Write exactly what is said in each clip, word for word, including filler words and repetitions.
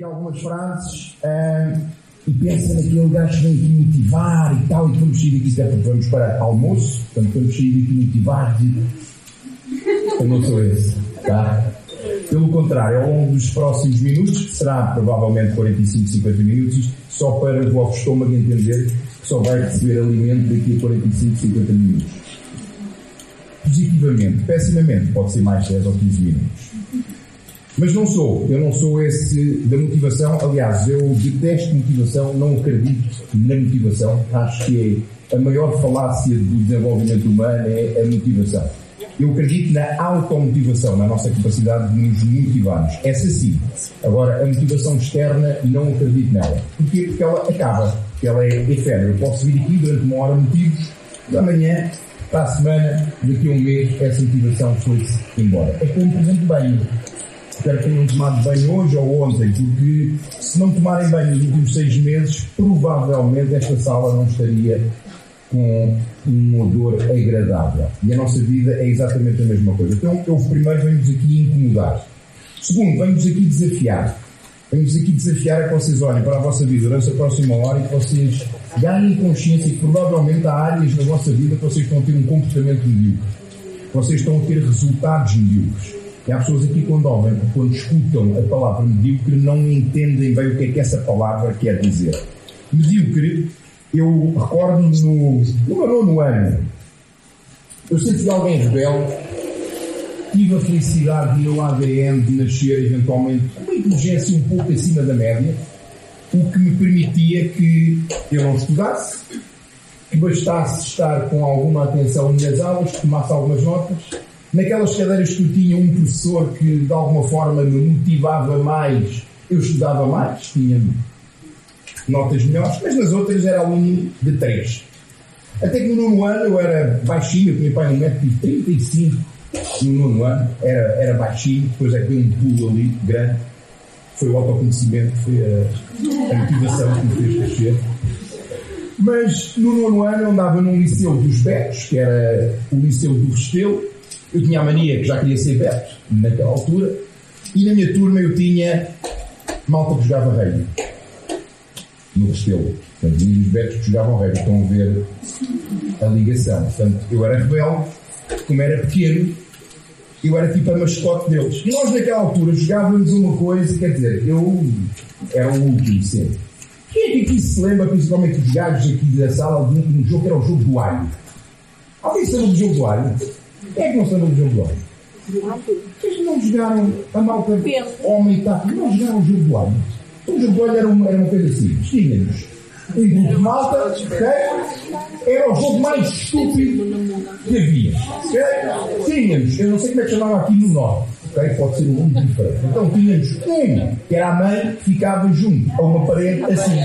algumas frases uh, e pensa naquele gajo que vem aqui motivar e tal, e vamos sair daqui, portanto, vamos para almoço, portanto, vamos sair daqui motivar. Eu não sou esse, tá? Pelo contrário, ao longo dos próximos minutos, que será provavelmente quarenta e cinco, cinquenta minutos, isto só para o vosso estômago entender que só vai receber alimento daqui a quarenta e cinco, cinquenta minutos. Positivamente, pessimamente, pode ser mais dez ou quinze minutos. Mas não sou, eu não sou esse da motivação. Aliás, eu detesto motivação, não acredito na motivação. Acho que é a maior falácia do desenvolvimento humano é a motivação. Eu acredito na automotivação, na nossa capacidade de nos motivarmos. Essa sim. Agora, a motivação externa, não acredito nela. Porquê? Porque ela acaba, porque ela é efêmera. Eu posso vir aqui durante uma hora motivos, da manhã, para a semana, daqui a um mês, essa motivação foi-se embora. É como, por exemplo, banho. Espero que tenham tomado banho hoje ou ontem, porque se não tomarem banho nos últimos seis meses, provavelmente esta sala não estaria com um odor agradável. E a nossa vida é exatamente a mesma coisa. Então, eu primeiro venho-vos aqui incomodar. Segundo, venho-vos aqui desafiar. Venho-vos aqui desafiar a que vocês olhem para a vossa vida durante a próxima hora e que vocês ganhem consciência que provavelmente há áreas na vossa vida que vocês estão a ter um comportamento medíocre. Vocês estão a ter resultados medíocres. E há pessoas aqui quando ouvem, quando escutam a palavra medíocre, não entendem bem o que é que essa palavra quer dizer. Medíocre, eu recordo-me no, no meu nono ano, eu sempre fui alguém rebelde, tive a felicidade de ir ao A D N de nascer eventualmente com uma inteligência um pouco acima da média, o que me permitia que eu não estudasse, que bastasse estar com alguma atenção nas aulas, que tomasse algumas notas. Naquelas cadeiras que eu tinha um professor que de alguma forma me motivava mais, eu estudava mais, tinha notas melhores, mas nas outras era o mínimo de três. Até que no nono ano eu era baixinho, eu tinha pai um metro e trinta e cinco, no nono ano era, era baixinho, depois é que deu um pulo ali grande, foi o autoconhecimento, foi a, a motivação que me fez crescer. Mas no nono ano eu andava num liceu dos Betos, que era o liceu do Restelo. Eu tinha a mania que já queria ser Beto, naquela altura, e na minha turma eu tinha malta que jogava rugby. No Restelo. Portanto, os Betos que jogavam rugby. Estão a ver a ligação. Portanto, eu era rebelde, como era pequeno, eu era tipo a mascote deles. E nós naquela altura jogávamos uma coisa, quer dizer, eu era o último sempre. Quem é que aqui se lembra, principalmente os gajos aqui da sala, de um jogo que era o jogo do alho? Alguém se lembra do jogo do alho? Quem é que não se lembra do jogo do alho? Vocês não jogaram a malta homem e tático? Não jogaram o jogo do alho? O jogo do alho era uma, era uma coisa assim. Tínhamos um grupo de malta, ok? Era o jogo mais estúpido que havia, ok? Tínhamos, eu não sei como é que chamava aqui no norte, ok? Pode ser um nome diferente. Então tínhamos um, que era a mãe, que ficava junto a uma parede assim.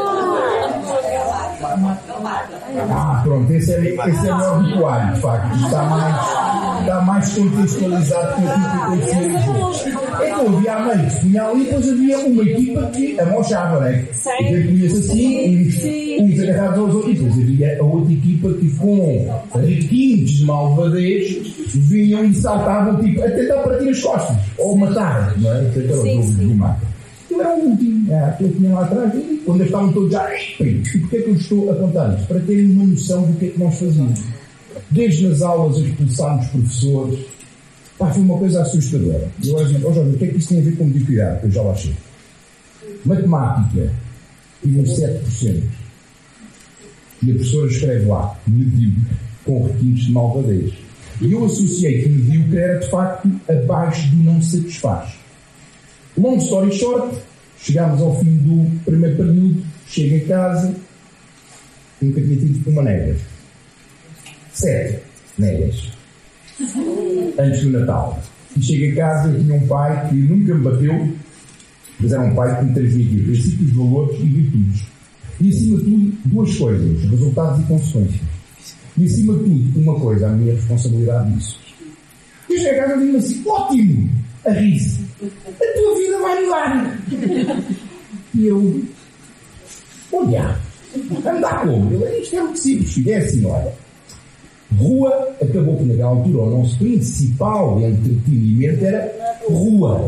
Ah, pronto, esse é, esse é o meu ritual, de facto. Está mais, está mais contextualizado com aquilo que acontecia no jogo. Então havia a mãe que punha ali, depois havia uma equipa que amochava, não é? E quem punha-se assim, uns, uns agarrados aos outros. E depois havia a outra equipa que, com requintes de malvadez, vinham e saltavam, tipo, a tentar partir as costas, ou matar, não é? Portanto, era o jogo de mata. Eu era o último, era aquele que tinha lá atrás, e quando eles estavam todos já, e porquê é que eu estou a contar isto? Para terem uma noção do que é que nós fazíamos. Desde nas aulas a expulsarmos professores, pá, foi uma coisa assustadora. E eu dizia, ó Jorge, o que é que isso tem a ver com mediocridade? Eu já lá chego. Matemática, tive um sete por cento. E a professora escreve lá, medíocre, com requintes de malvadez. E eu associei que medíocre era, de facto, abaixo do não satisfaz. Long story short, chegámos ao fim do primeiro período, chego a casa, nunca tinha tido uma negra. Sete negas. Antes do Natal. E chego a casa e tinha um pai que nunca me bateu, mas era um pai que me transmitiu princípios, valores e virtudes. E acima de tudo, duas coisas, resultados e consequências. E acima de tudo, uma coisa, a minha responsabilidade disso. E chego a casa e digo assim, ótimo! A rir-se. A tua vida vai mudar. E eu, olhar, andar como? Ele, isto é muito simples. É assim, olha. Rua, acabou que naquela altura o nosso principal entretenimento era rua.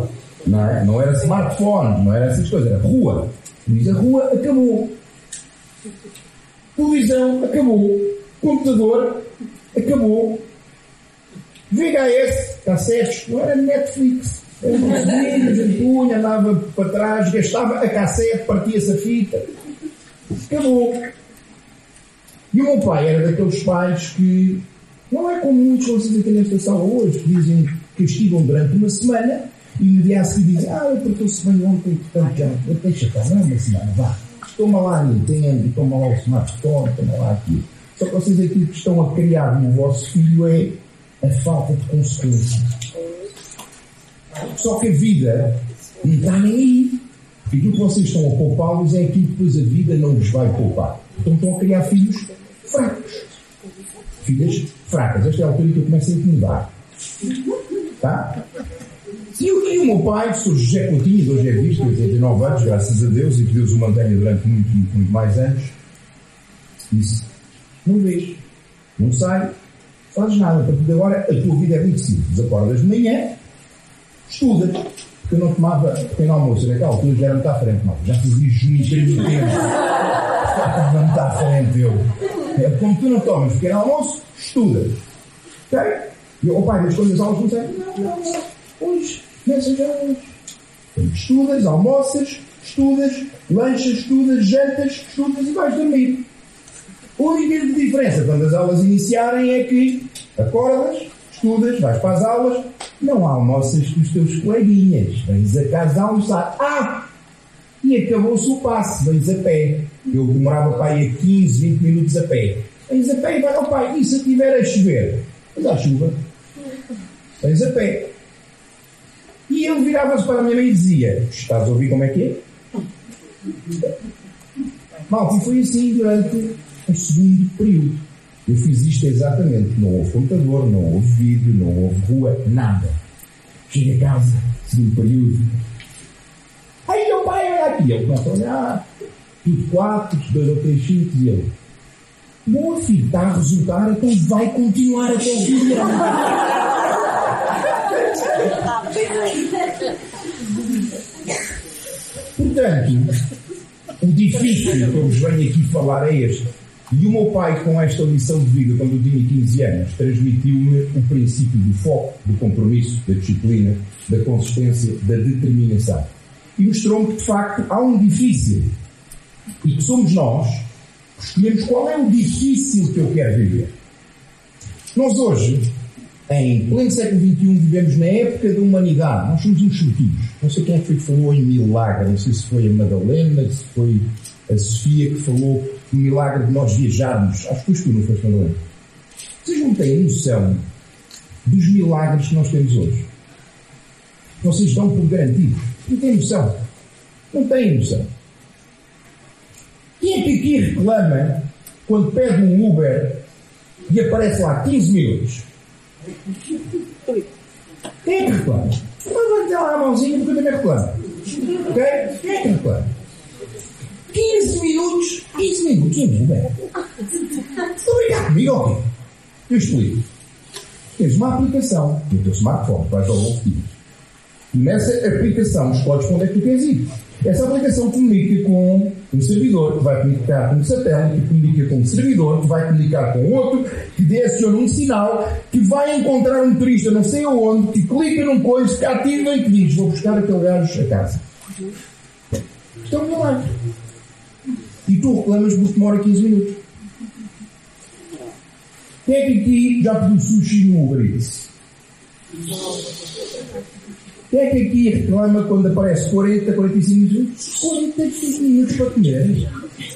Não é? Não era smartphone, não era essas coisas, era rua. Diz, a rua acabou. Televisão acabou. Computador acabou. V H S, cassetes, não era Netflix. Era um vídeos, punha, andava para trás, gastava a cassete, partia-se a fita. Acabou. E o meu pai era daqueles pais que não é como muitos vocês aqui nesta sala hoje, que dizem que castigam durante uma semana e no dia a seguir dizem, ah, eu portou-se bem ontem, portanto já, deixa estar, não é uma semana, vá. Toma lá a Nintendo, toma lá o smartphone, toma lá aquilo. Só que vocês aqui que estão a criar no vosso filho é a falta de consequência. Só que a vida não está nem aí. E aquilo que vocês estão a poupá-los é aquilo que depois a vida não vos vai poupar. Então estão a criar filhos fracos. Filhas fracas. Esta é a altura que eu começo a incomodar. Tá? E o, e o meu pai, que sou José Coutinho, hoje é visto, tem oitenta e nove anos, graças a Deus, e que Deus o mantenha durante muito, muito, muito mais anos, disse, não vês, não sai, fazes nada. A partir de agora, a tua vida é muito simples. Acordas de manhã, estudas. Porque eu não tomava pequeno almoço. Naquela altura já era muito à frente, mal. Já fazia junho intermitente. Estava muito à frente, eu. É, como tu não tomas pequeno almoço, estudas. Ok? E eu, oh, pai, mas quando as aulas começam, não, não, não. Hoje, começa já hoje. Então, estudas, almoças, estudas, lanchas, estudas, jantas, estudas e vais dormir. A única diferença quando as aulas iniciarem é que acordas, estudas, vais para as aulas, não almoças com os teus coleguinhas, vens a casa almoçar. Ah! E acabou-se o passe, vens a pé. Eu demorava para ir a quinze, vinte minutos a pé. Vens a pé e vai ao pai. E se estiver a chover? Mas há chuva. Vens a pé. E ele virava-se para a minha mãe e dizia, estás a ouvir como é que é? Malta, e foi assim durante o segundo período. Eu fiz isto exatamente. Não houve computador, não houve vídeo, não houve rua, nada. Cheguei a casa, segundo período. Aí meu pai olha aqui. Ele começa a olhar. Tudo quatro, dois ou três cinco. E ele. Boa, filho, está a resultar, então vai continuar até o fim do ano. Portanto, o difícil que eu vos venho aqui falar é este. E o meu pai, com esta lição de vida, quando eu tinha quinze anos, transmitiu-me o princípio do foco, do compromisso, da disciplina, da consistência, da determinação. E mostrou-me que, de facto, há um difícil. E que somos nós que escolhemos qual é o difícil que eu quero viver. Nós hoje, em pleno século vinte e um, vivemos na época da humanidade. Nós somos uns sortudos. Não sei quem é que foi que falou em milagre. Não sei se foi a Madalena, se foi a Sofia que falou o milagre de nós viajarmos. Acho que tu não foste, Madalena. Vocês não têm noção dos milagres que nós temos hoje. Vocês dão por garantido. Não têm noção. Não têm noção. Quem é que aqui reclama quando pede um Uber e aparece lá quinze minutos? Quem é que reclama? Mas vai ter lá a mãozinha porque eu também reclamo. Ok? Quem é que reclama? quinze minutos, quinze minutos, não é? Estão a brincar comigo, ok? Eu explico. Tens uma aplicação no teu smartphone, vais ao Golfinho. E nessa aplicação escolhes onde é que tu queres ir. Essa aplicação comunica com um servidor, que vai comunicar com um satélite, que comunica com um servidor, que vai comunicar com outro, que direciona um sinal, que vai encontrar um turista não sei aonde, que clica num coisa, que ativa e que diz, vou buscar aquele gajo a casa. Isto é um milagre. E tu reclamas porque demora quinze minutos. Quem é que aqui já pediu sushi no Uber Eats? Quem é que aqui reclama quando aparece quarenta, quarenta e cinco minutos? quarenta e cinco minutos para comer.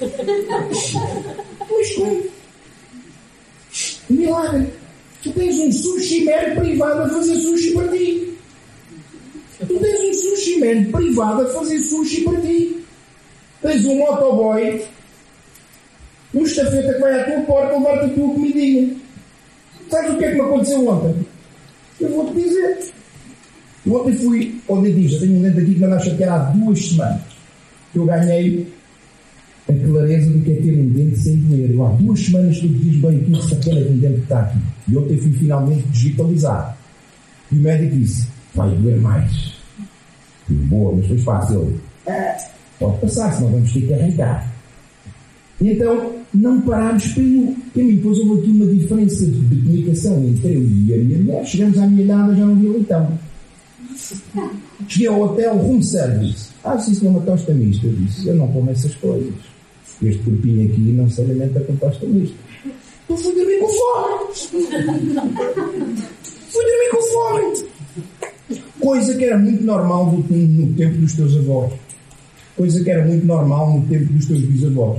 Mas como? Milagre. Tu tens um sushi man privado a fazer sushi para ti. Tu tens um sushi man privado a fazer sushi para ti. Tens um motoboy, um estafeta que vai à tua porta levar-te a tua comidinha. Sabes o que é que me aconteceu ontem? Eu vou-te dizer. Eu ontem fui ao dentista, tenho um dente aqui que me anda a chatear há duas semanas. Eu ganhei a clareza do que é ter um dente sem doer. Eu há duas semanas que eu diz bem aqui, que sacana de um dente que está aqui. E ontem fui finalmente digitalizar. E o médico disse, vai doer mais. Boa, mas depois fácil. Ah, pode passar, senão vamos ter que arrancar. E então, não parámos pelo caminho. Depois houve aqui uma diferença de comunicação entre eu e a minha mulher. Chegamos à minha idade, já não vi leitão. Cheguei ao hotel, room service. Ah, se isso não é uma tosta mista. Eu disse, eu não como essas coisas. Este corpinho aqui não se alimenta com tosta mista. Então fui dormir com fome. Fui dormir com fome. Coisa que era muito normal no, no tempo dos teus avós. Coisa que era muito normal no tempo dos teus bisavós.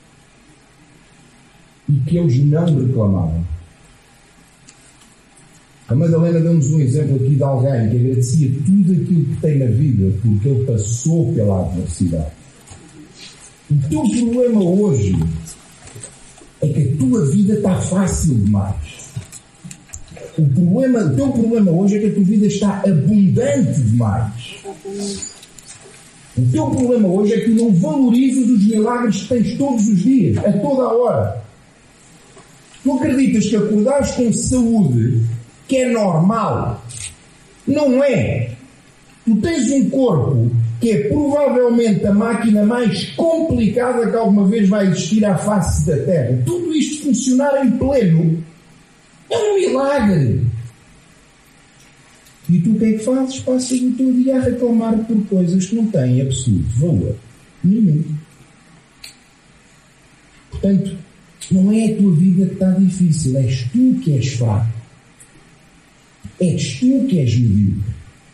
E que eles não reclamavam. A Madalena deu-nos um exemplo aqui de alguém que agradecia tudo aquilo que tem na vida porque ele passou pela adversidade. O teu problema hoje é que a tua vida está fácil demais. O, problema, o teu problema hoje é que a tua vida está abundante demais. O teu problema hoje é que tu não valorizas os milagres que tens todos os dias, a toda a hora. Tu acreditas que acordares com saúde, que é normal? Não é. Tu tens um corpo que é provavelmente a máquina mais complicada que alguma vez vai existir à face da Terra. Tudo isto funcionar em pleno é um milagre. E tu o que é que fazes? Passas o teu dia a reclamar por coisas que não têm absoluto valor nenhum. Portanto, não é a tua vida que está difícil, és tu que és fraco. És tu que és medíocre.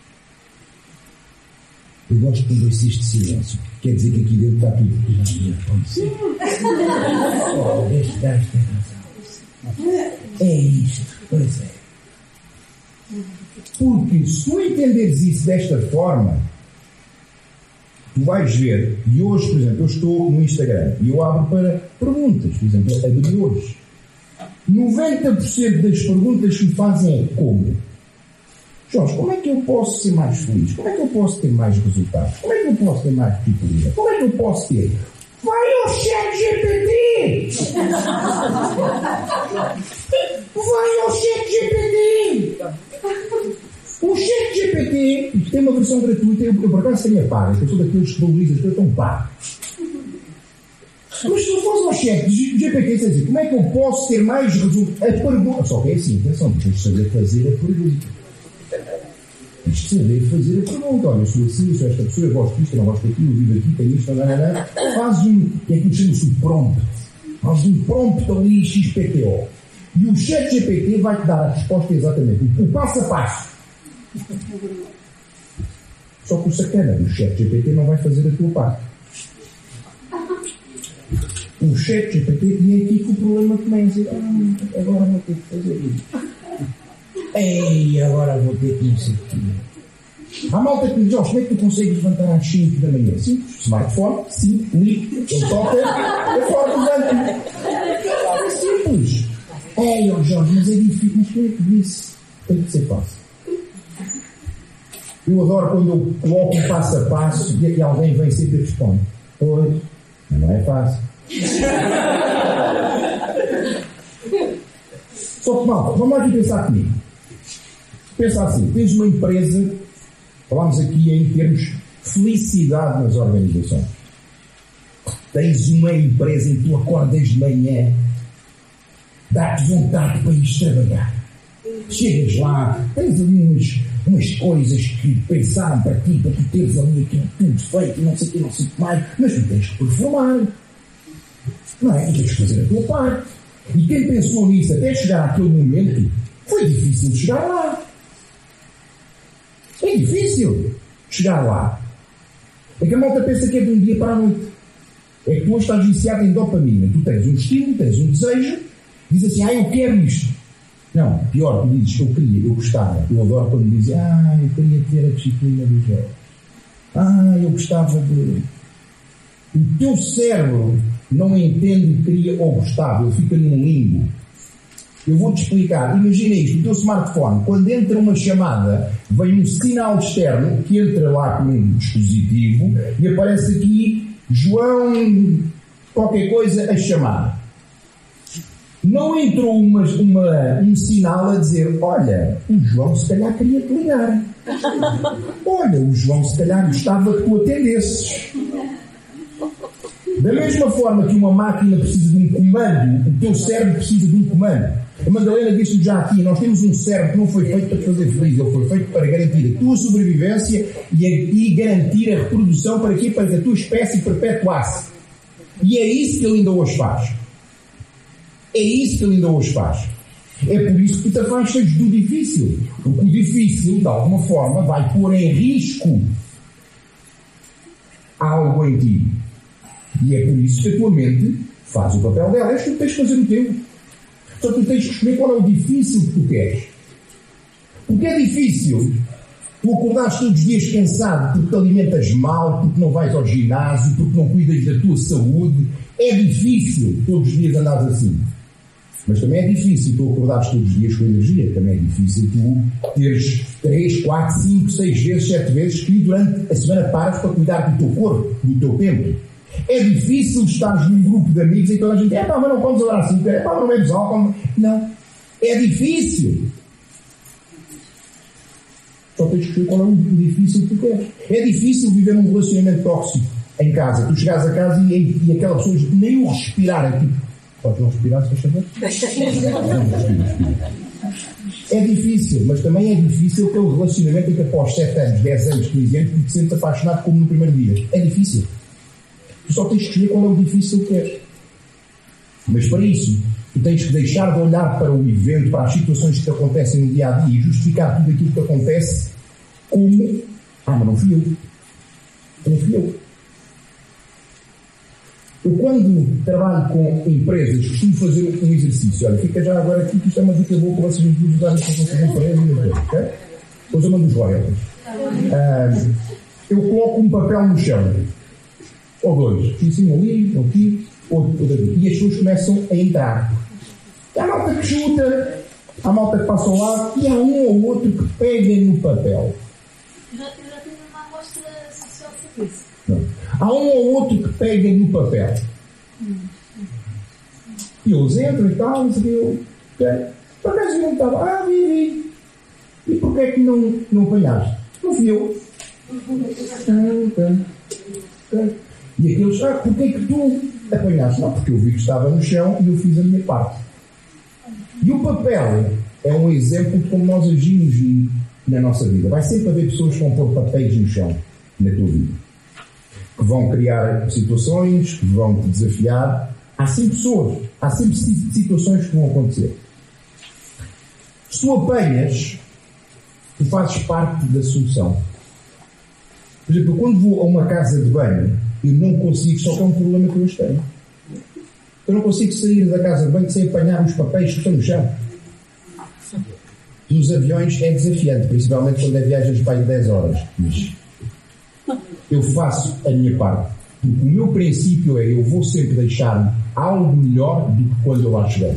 Eu gosto quando ouço este silêncio. Quer dizer que aqui dentro está tudo que já devia acontecer. Oh, este gajo tem razão. É isto, pois é. Porque se tu entenderes isso desta forma, tu vais ver, e hoje, por exemplo, eu estou no Instagram e eu abro para perguntas, por exemplo, a de hoje. noventa por cento das perguntas que me fazem é como? Jorge, como é que eu posso ser mais feliz? Como é que eu posso ter mais resultados? Como é que eu posso ter mais disciplina? Como é que eu posso ter? Vai ao chat G P T! Vai ao chat G P T! O chat G P T tem uma versão gratuita, eu, eu por acaso tenho a paga, eu sou daqueles que valorizam as coisas tão pago. Mas se tu fores ao chat G P T, você diz, como é que eu posso ter mais resultados? A pergunta, só que é assim, atenção, tens de saber fazer a pergunta. Tens de saber fazer a pergunta. Olha, eu sou assim, eu sou esta pessoa, eu gosto disto, eu não gosto daquilo, eu vivo aqui, tenho isto, não, não, não. Faz um, que é que chama-se um prompt. Faz um prompt ali, X P T O. E o chat G P T vai-te dar a resposta exatamente, o passo a passo. Só que o sacana do chat G P T não vai fazer a tua parte. O chat G P T, e é aqui que o problema começa. Ah, agora vou ter que fazer isso. Ei, agora vou ter que não sei o quê. Há malta que diz, como é que tu consegues levantar às cinco da manhã? Simples, smartphone, sim, ligo, ele toca, eu fora do banco. É simples. Ei, ó Jorge, mas é difícil, mas quem é que disse? Tem que ser fácil. Eu adoro quando eu coloco um passo a passo e alguém vem sempre e responde. Pois, não é fácil. Só que, malta, vamos lá aqui pensar comigo. Pensa assim, tens uma empresa, falamos aqui em termos de felicidade nas organizações. Tens uma empresa em que tu acordas de manhã, dá-te vontade para ir trabalhar. Chegas lá, tens ali umas, umas coisas que pensaram para ti, para tu teres ali aquilo tudo feito, não sei o que, não sei o que mais, mas tu tens que performar. Não é? Tu tens que fazer a tua parte. E quem pensou nisso até chegar àquele momento, foi difícil chegar lá. É difícil chegar lá. É que a malta pensa que é de um dia para a noite. É que tu hoje estás viciado em dopamina. Tu tens um estímulo, tens um desejo, dizes assim, ah, eu quero isto. Não, pior, tu dizes, eu queria, eu gostava. Eu adoro quando dizem, ah, eu queria ter a disciplina dos jogos. Ah, eu gostava de... O teu cérebro não entende, queria ou gostava, ele fica num limbo. Eu vou-te explicar. Imagina isto, o teu smartphone, quando entra uma chamada, vem um sinal externo que entra lá com um dispositivo e aparece aqui João qualquer coisa a chamar. não entrou uma, uma, um sinal a dizer: olha, o João se calhar queria te ligar. Olha, o João se calhar gostava que tu atendesses. Da mesma forma que uma máquina precisa de um comando, o teu cérebro precisa de um comando. A Madalena disse-me já aqui: nós temos um cérebro que não foi feito para te fazer feliz, ele foi feito para garantir a tua sobrevivência e, a, e garantir a reprodução. Para quê? Para que a tua espécie perpetuasse. E é isso que ele ainda hoje faz. É isso que ele ainda hoje faz. É por isso que tu te afastas do difícil. Porque o difícil, de alguma forma, vai pôr em risco algo em ti. E é por isso que a tua mente faz o papel dela. É isso que tu tens de fazer o teu. Só tu tens de escolher qual é o difícil que tu queres. Porque é difícil tu acordares todos os dias cansado porque te alimentas mal, porque não vais ao ginásio, porque não cuidas da tua saúde. É difícil todos os dias andares assim. Mas também é difícil tu acordares todos os dias com energia. Também é difícil tu teres três, quatro, cinco, seis vezes, sete vezes que durante a semana paras para cuidar do teu corpo, do teu tempo. É difícil estares num grupo de amigos e toda a gente: é pá, mas não comes agora assim, é pá, mas não bebes álcool. Não. É difícil. Só tens que escolher qual é o difícil que tu queres. É difícil viver num relacionamento tóxico em casa. Tu chegares a casa e, e aquelas pessoas nem o respirar aqui. Podes não respirar, se faz favor? É difícil, mas também é difícil aquele relacionamento em que após sete anos, dez anos, quinze anos, tu te sentes apaixonado como no primeiro dia. É difícil. Tu só tens que escolher qual é o difícil que queres. Mas para isso, tu tens que deixar de olhar para o evento, para as situações que te acontecem no dia a dia e justificar tudo aquilo que acontece como: ah, mas não fui eu. Não fui eu. Eu, quando trabalho com empresas, costumo fazer um exercício. Olha, fica já agora aqui, que isto é uma dica boa para vocês me usarem para vocês empresas, ok? Depois eu mando os royalties. Ah, eu coloco um papel no chão. Ou dois. Em cima ali, aqui, outro, outro ali. E as pessoas começam a entrar. E há malta que chuta, há malta que passa ao lado, e há um ou outro que pega no papel. Eu já tive uma amostra social sobre isso. Não. Há um ou outro que pega no papel. E eles entram e tal, não sei o que. Por acaso não estava. Ah, vi, vi. E porquê é que não, não apanhaste? Não fui eu. E aqueles: ah, porquê é que tu apanhaste? Não, porque eu vi que estava no chão e eu fiz a minha parte. E o papel é um exemplo de como nós agimos na nossa vida. Vai sempre haver pessoas que vão pôr papéis no chão na tua vida, que vão criar situações, que vão te desafiar. Há sempre pessoas, há sempre situações que vão acontecer. Se tu apanhas, tu fazes parte da solução. Por exemplo, quando vou a uma casa de banho, eu não consigo, só que é um problema que eu hoje tenho. Eu não consigo sair da casa de banho sem apanhar os papéis que estão no chão. Nos aviões é desafiante, principalmente quando é viagens para dez horas. Mas eu faço a minha parte. Porque o meu princípio é: eu vou sempre deixar algo melhor do que quando eu lá cheguei.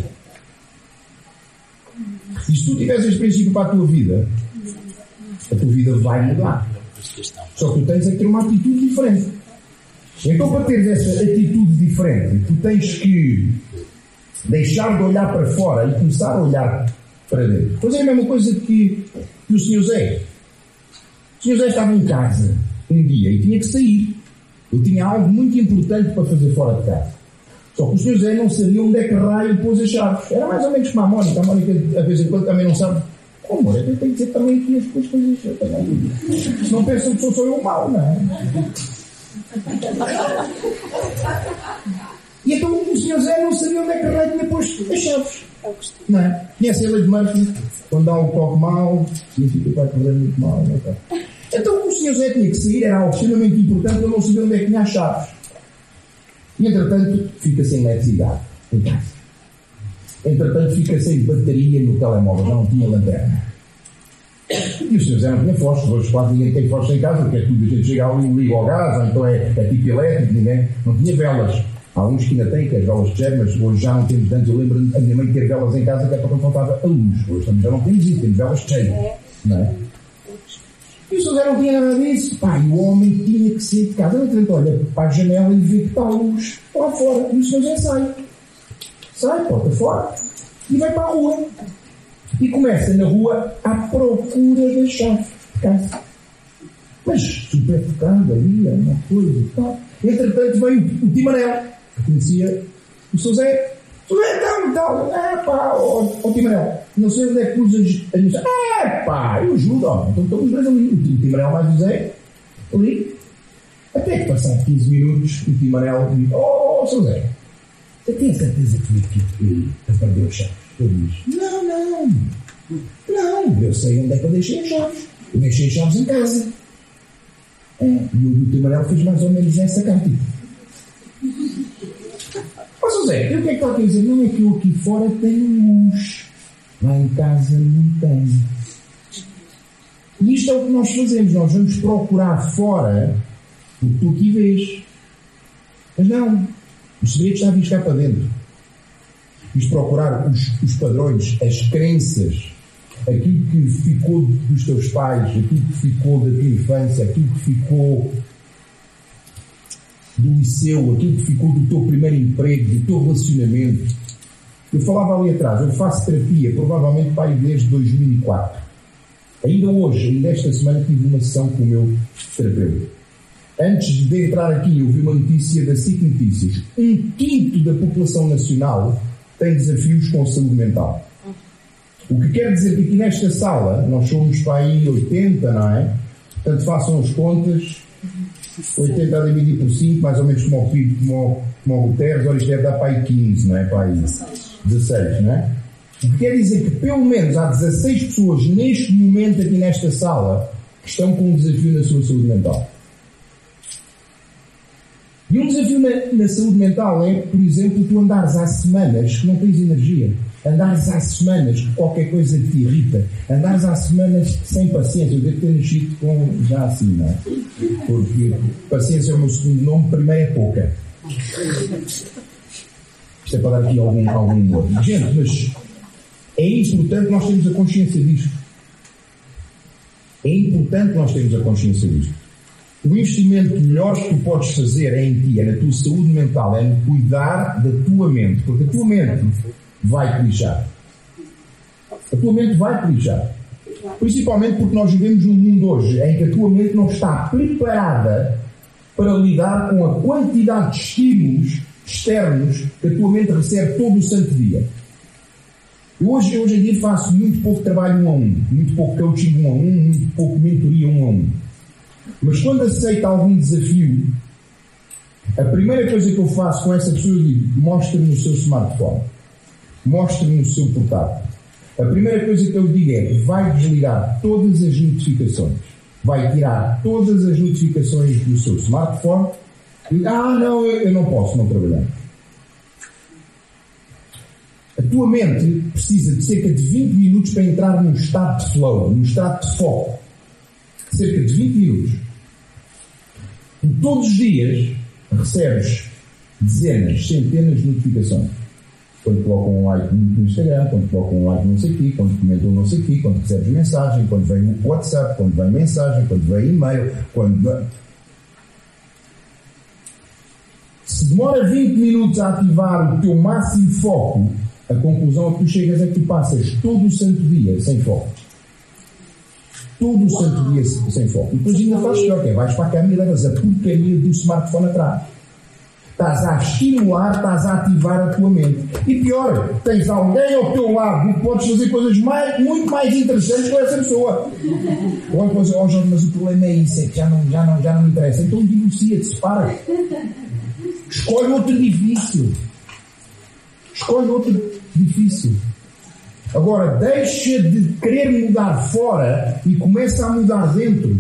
E se tu tiveres este princípio para a tua vida, a tua vida vai mudar. Só que tu tens é que ter uma atitude diferente. Então, para teres essa atitude diferente, tu tens que deixar de olhar para fora e começar a olhar para dentro. Pois é a mesma coisa que, que o senhor Zé. O senhor Zé estava em casa um dia e tinha que sair. Ele tinha algo muito importante para fazer fora de casa. Só que o senhor Zé não sabia onde é que raio pôs as chaves. Era mais ou menos como a Mónica. A Mónica, a vez em quando, também não sabe. Oh, amor, eu tenho que dizer também aqui as coisas coisas. Não pensam que sou só eu o mal, não é? E então o senhor Zé não sabia onde é que raio tinha posto as chaves. Não é? Conhece a lei de Murphy? Quando há um toque mau, significa que vai correr muito mal. Não é? Então o senhor Zé tinha que sair, era algo extremamente importante, ele não sabia onde é que tinha as chaves. E entretanto fica sem eletricidade em casa. Entretanto fica sem bateria no telemóvel, não tinha lanterna. E o senhor Zé não tinha fósforos, hoje quase ninguém tem fósforos em casa, porque é tudo, a gente chega ali e liga ao gás, ou então é, é tipo elétrico, ninguém, não tinha velas. Há uns que ainda têm, que as velas de gel, mas hoje já não temos tanto. Eu lembro a minha mãe ter velas em casa que é para quando faltava a luz. Hoje também já não temos isso, temos velas cheias. Não é? E o senhor Zé não tinha nada disso. Pá, e o homem tinha que sair de casa. Ele olha para a janela e vê que está a luz lá fora. E o senhor Zé sai. sai, porta fora, e vai para a rua. E começa na rua à procura da chave de casa. Mas super focado ali, uma coisa e tal. Entretanto veio o Timanel, que conhecia o seu Zé. O Zé, então, então, é pá, ó Timanel, não sei onde é que usas as minhas. É pá, eu ajudo, ó. Então estão os dois ali, o Timanel mais o Zé, ali. Até que passaram quinze minutos, o Timanel diz: oh, seu Zé, eu tenho certeza que que perdeu as chaves. Eu disse: não, não, não, eu sei onde é que eu deixei as chaves. Eu deixei as chaves em casa. É, e o Timanel fez mais ou menos essa carta. Mas, José, o que é que está a dizer? Não, é que eu aqui fora tenho luz. Lá em casa não tenho. E isto é o que nós fazemos. Nós vamos procurar fora o que tu aqui vês. Mas não. O segredo está a vir cá para dentro. Isto procurar os, os padrões, as crenças, aquilo que ficou dos teus pais, aquilo que ficou da tua infância, aquilo que ficou do liceu, aquilo que ficou do teu primeiro emprego, do teu relacionamento. Eu falava ali atrás, eu faço terapia, provavelmente pai desde dois mil e quatro. Ainda hoje, ainda esta semana, tive uma sessão com o meu terapeuta. Antes de entrar aqui, eu vi uma notícia da S I C Notícias. Um quinto da população nacional tem desafios com a saúde mental. O que quer dizer que aqui nesta sala, nós somos para aí oitenta, não é? Portanto, façam as contas, oitenta a dividir por cinco, mais ou menos como o filho, como, como o Guterres, ora isto deve dar para aí quinze, não é? Para aí dezasseis, não é? O que quer dizer que pelo menos há dezasseis pessoas neste momento aqui nesta sala que estão com um desafio na sua saúde mental. E um desafio na, na saúde mental é, por exemplo, tu andares há semanas que não tens energia. Andares há semanas que qualquer coisa te irrita. Andares há semanas sem paciência. Eu devo ter nascido com já assim, não é? Porque paciência é o meu segundo nome, primeiro é pouca. Isto é para dar aqui algum, algum humor. Gente, mas é importante nós termos a consciência disto. É importante nós termos a consciência disto. O investimento melhor que tu podes fazer é em ti, é na tua saúde mental, é no cuidar da tua mente. Porque a tua mente vai te lixar. A tua mente vai te lixar. Principalmente porque nós vivemos num mundo hoje em que a tua mente não está preparada para lidar com a quantidade de estímulos externos que a tua mente recebe todo o santo dia. Eu hoje, hoje em dia faço muito pouco trabalho um a um, muito pouco coaching um a um, muito pouco mentoria um a um. Mas quando aceito algum desafio, a primeira coisa que eu faço com essa pessoa, eu digo: mostre-me o seu smartphone. Mostre-me o seu portátil. A primeira coisa que eu lhe digo é: vai desligar todas as notificações. Vai tirar todas as notificações do seu smartphone. E, ah, não, eu, eu não posso não trabalhar. A tua mente precisa de cerca de vinte minutos para entrar num estado de flow, num estado de foco. Cerca de vinte minutos. E todos os dias recebes dezenas, centenas de notificações. Quando colocam um like no Instagram, quando colocam um like não sei o quê, quando comentam não sei o quê, quando recebes mensagem, quando vem o WhatsApp, quando vem mensagem, quando vem e-mail, quando vem... Se demora vinte minutos a ativar o teu máximo foco, a conclusão a que tu chegas é que tu passas todo o santo dia sem foco. Todo o santo dia sem foco. E depois ainda fazes pior, que é, vais para a cama e levas a porcaria do smartphone atrás. Estás a estimular, estás a ativar a tua mente. E pior, tens alguém ao teu lado que podes fazer coisas mais, muito mais interessantes com essa pessoa. Ou depois, oh Jorge, mas o problema é isso, é que já não, já não, já não me interessa. Então divorcia-te, separa. Escolhe outro difícil. Escolhe outro difícil. Agora, deixa de querer mudar fora e começa a mudar dentro.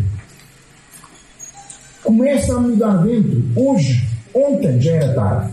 Começa a mudar dentro. Hoje, ontem já era tarde.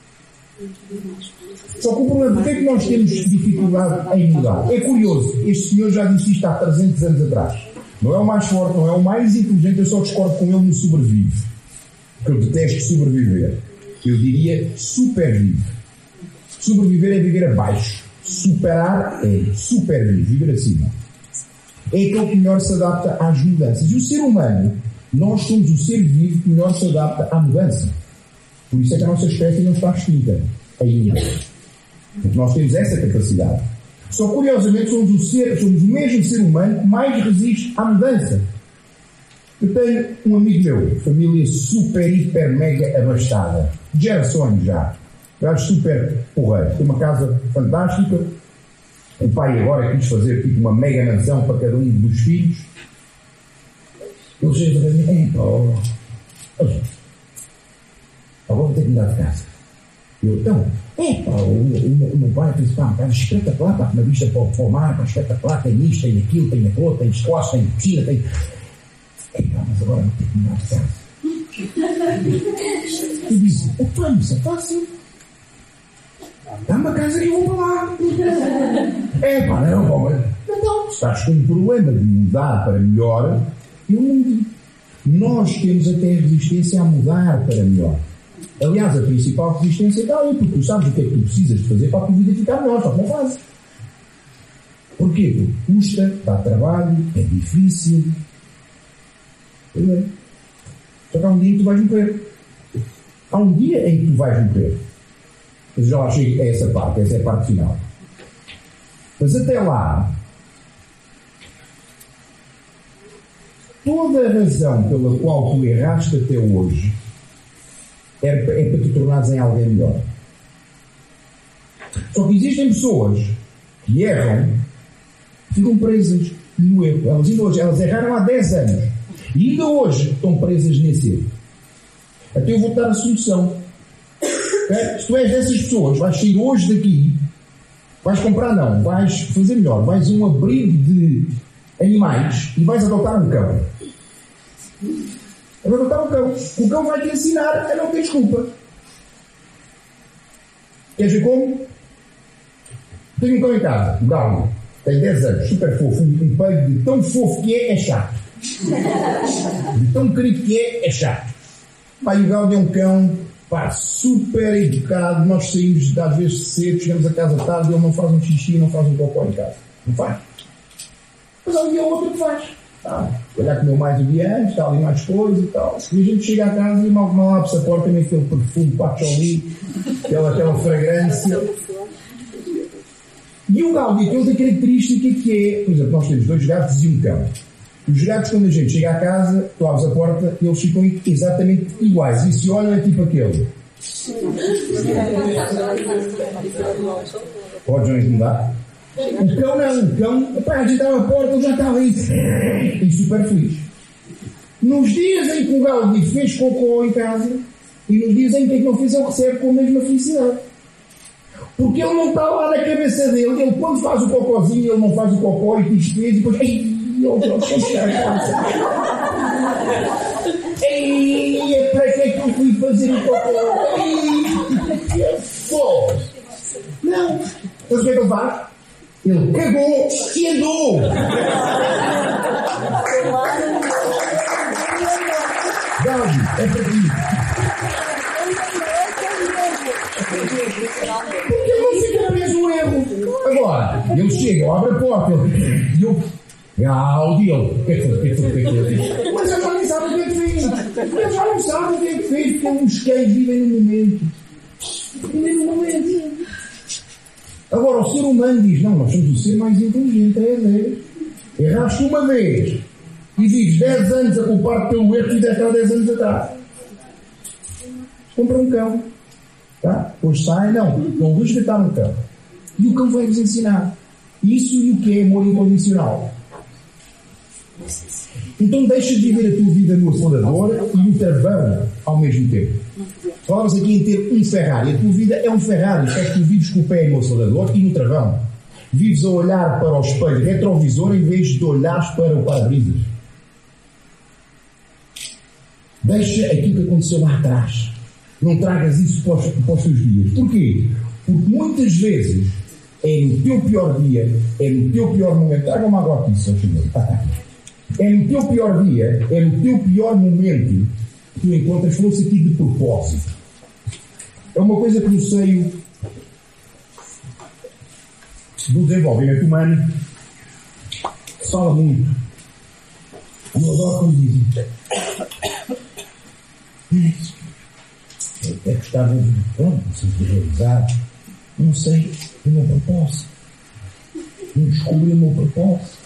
Só que o problema, porque é que nós temos dificuldade em mudar? É curioso, este senhor já disse isto há trezentos anos atrás. Não é o mais forte, não é o mais inteligente, eu só discordo com ele no sobrevive. Porque eu detesto sobreviver. Eu diria supervive. Sobreviver é viver abaixo. Superar é superviver, viver acima. É aquele que melhor se adapta às mudanças. E o ser humano, nós somos o ser vivo que melhor se adapta à mudança. Por isso é que a nossa espécie não está extinta ainda. Porque nós temos essa capacidade. Só curiosamente somos o, ser, somos o mesmo ser humano que mais resiste à mudança. Eu tenho um amigo meu, família super, hiper, mega abastada. Gerações já. Gajo super porreiro. Tem uma casa fantástica. O pai agora quis fazer tipo uma mega mansão para cada um dos filhos. Ele chega para mim, é pá, olha, agora vou ter que mudar de casa. Eu, então, é pá, o, o, o meu pai disse, pá, uma casa espetacular, pá, uma vista para, para o mar, pá, espetacular, tem isto, tem aquilo, tem aquilo, tem escolas, tem piscina, tem... É pá, mas agora vou ter que mudar de casa. Eu disse, é pá, isso é fácil. Dá uma casa e eu vou para lá. É pá, não, pá, mas... Então, estás com um problema de mudar para melhor, eu mudo. Nós temos até resistência a mudar para melhor. Aliás, a principal resistência está aí, porque tu sabes o que é que tu precisas de fazer para a tua vida ficar melhor, só que não fazes. Porquê? Porque custa, dá trabalho, é difícil. É. Só que há um dia em que tu vais morrer. Há um dia em que tu vais morrer. Mas já lá chego a essa parte, essa é a parte final. Mas até lá, toda a razão pela qual tu erraste até hoje é, é para te tornares em alguém melhor. Só que existem pessoas que erram, ficam presas no erro. Elas ainda hoje, elas erraram há dez anos e ainda hoje estão presas nesse erro. Até eu vou dar a solução. Okay? Se tu és dessas pessoas, vais sair hoje daqui, vais comprar não, vais fazer melhor, vais a um abrigo de animais e vais adotar um cão. Vais adotar um cão. O cão vai te ensinar a não ter desculpa. Queres ver como? Tenho um cão em casa, um galo, tem dez anos, super fofo, um, um peido de tão fofo que é, é chato. De tão querido que é, é chato. Pai, o galo é um cão, pá, super educado, nós saímos às vezes cedo, chegamos a casa tarde, ele não faz um xixi, não faz um cocó em casa. Não faz. Mas há um dia ou outro que faz. Ah, olhar comeu mais o dia antes, está ali mais coisa e tal. E a gente chega a casa e mal mal abre-se a porta, tem aquele perfume, patchouli, aquela, aquela fragrância. E o galo tem outra característica que é, por exemplo, nós temos dois gatos e um cão. Os gatos, quando a gente chega à casa, tu abres a porta, eles ficam exatamente iguais. E se olham, é tipo aquele. Podes não incomodar? O cão não. O cão, pá, a gente abre a porta, ele já estava aí. E super feliz. Nos dias em que o galo fez cocô em casa, e nos dias em que não fez, ele recebe com a mesma felicidade. Porque ele não está lá na cabeça dele. Ele, quando faz o cocôzinho, ele não faz o cocô e diz fez, e depois... E eu vou chegar a casa. Ei, para que é que eu fui fazer o cocô? Ei, foda. Não. Mas o que é que ele faz? Ele cagou e andou. Gabi, é para ti. Porque ele não fica preso no erro. Agora, ele chega, abre a porta, e eu... Ah, ele, o que é que foi? O que é que foi? O que é que foi? Mas ele já nem sabe o que é que fez. Ele já não sabe o que é que fez, porque os cães vivem no momento. Vivem no momento. Agora, o ser humano diz, não, nós somos o ser mais inteligente, é ver. Erraste uma vez e vives dez anos a culpar-te pelo erro que fizeste há dez anos atrás. Compra um cão. Tá? Depois sai, não, não resgatar um cão. E o cão vai-vos ensinar. Isso e o que é amor incondicional. Então deixas de viver a tua vida no acelerador e no travão ao mesmo tempo. Falamos aqui em ter um Ferrari. A tua vida é um Ferrari. Queres que tu vives com o pé no acelerador e no travão. Vives a olhar para o espelho retrovisor em vez de olhares para o para-brisas. Deixa aquilo que aconteceu lá atrás. Não tragas isso para os, para os teus dias. Porquê? Porque muitas vezes é no teu pior dia, é no teu pior momento. Traga uma água aqui, seu senhor. É no teu pior dia, é no teu pior momento que tu encontras força aqui de propósito. É uma coisa que no seio do desenvolvimento humano se fala muito. Eu adoro quando dizem eu até gostava de, pronto, se realizar. Não sei o meu propósito. Não descobri o meu propósito.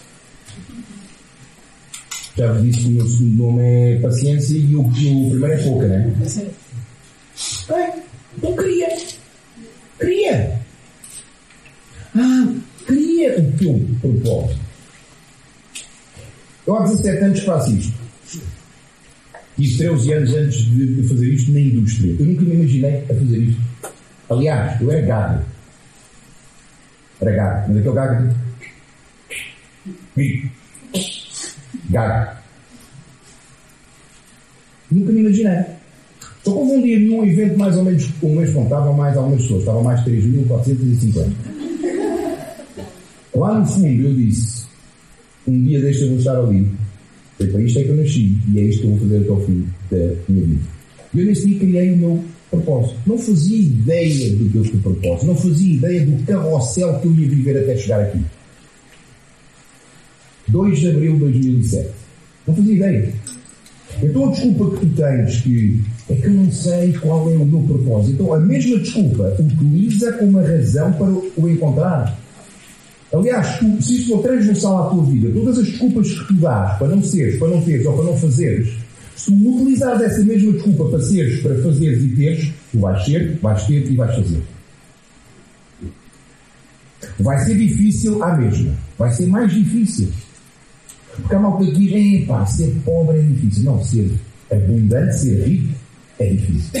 Já vos disse que o meu segundo nome é Paciência e o, o primeiro é Pouca, não é? Bem, então queria. Queria. Ah, queria o teu propósito. Eu há dezassete anos faço isto. Tive treze anos antes de fazer isto na indústria. Eu nunca me imaginei a fazer isto. Aliás, eu era gago. Era gago. Mas aquele gago de... Gago. Nunca me imaginei. Só que houve um dia num evento mais ou menos um mês contava mais algumas pessoas. Estava mais de três mil quatrocentos e cinquenta. Lá no fundo eu disse, um dia deixa eu vou estar ali. Foi para isto é que eu nasci e é isto que eu vou fazer até ao fim da minha vida. E eu nesse dia criei o meu propósito. Não fazia ideia do que eu tinha propósito. Não fazia ideia do carrossel que eu ia viver até chegar aqui. dois de abril de dois mil e sete. Não fazia ideia. Então a desculpa que tu tens que é que eu não sei qual é o meu propósito. Então a mesma desculpa utiliza como uma razão para o encontrar. Aliás, tu, se isso for transversal à tua vida, todas as desculpas que tu dás para não seres, para não teres ou para não fazeres, se tu utilizares essa mesma desculpa para seres, para fazeres e teres, tu vais ser, vais ter e vais fazer. Vai ser difícil à mesma. Vai ser mais difícil. Porque a malta diz, é pá, ser pobre é difícil. Não, ser abundante, ser rico é difícil.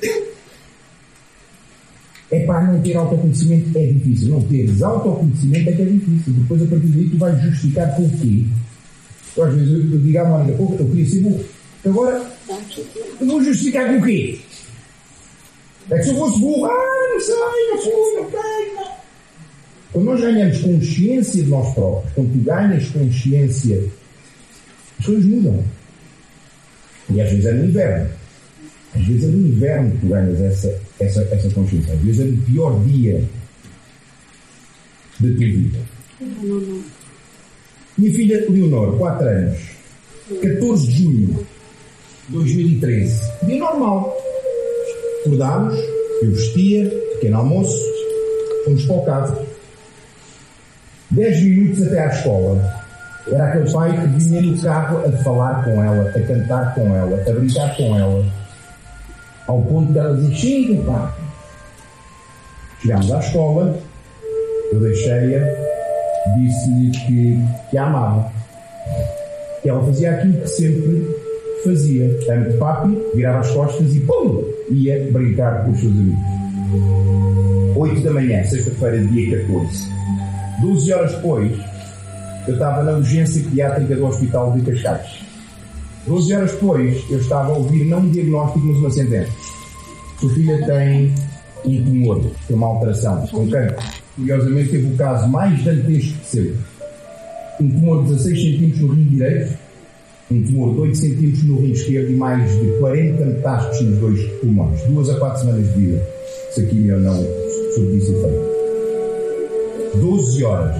É para não ter autoconhecimento é difícil. Não teres autoconhecimento é que é difícil. Depois a partir daí tu vais justificar com o quê? Eu, às vezes eu, eu digo à Mónica, pô, eu queria ser burro. Agora, eu vou justificar com o quê? É que se eu fosse burro, ah, não sei, não fui, não tenho. Quando nós ganhamos consciência de nós próprios, quando tu ganhas consciência, as coisas mudam. E às vezes é no inverno. Às vezes é no inverno que tu ganhas essa, essa, essa consciência. Às vezes é no pior dia da tua vida. Não, não. Minha filha Leonor, quatro anos, catorze de junho de dois mil e treze. Dia normal. Acordámos, eu vestia, pequeno almoço, fomos para o carro. Dez minutos até à escola. Era aquele pai que vinha no carro a falar com ela, a cantar com ela, a brincar com ela. Ao ponto de ela dizer, chega, pá. Chegámos à escola, eu deixei-a, disse-lhe que, que a amava. Que ela fazia aquilo que sempre fazia. Amo-te, papi, virava as costas e pum! Ia brincar com os seus amigos. oito da manhã, sexta-feira, dia catorze. doze horas depois, eu estava na urgência pediátrica do Hospital de Cascais. doze horas depois, eu estava a ouvir não um diagnóstico, mas uma sentença. Sua filha tem um tumor, tem uma alteração, um cancro. Curiosamente, teve o caso mais dantesco de sempre. Um tumor de dezasseis centímetros no rim direito, um tumor de oito centímetros no rim esquerdo e mais de quarenta metástases nos dois pulmões. Duas a quatro semanas de vida, se a quimio ou não sobre isso feito. doze horas.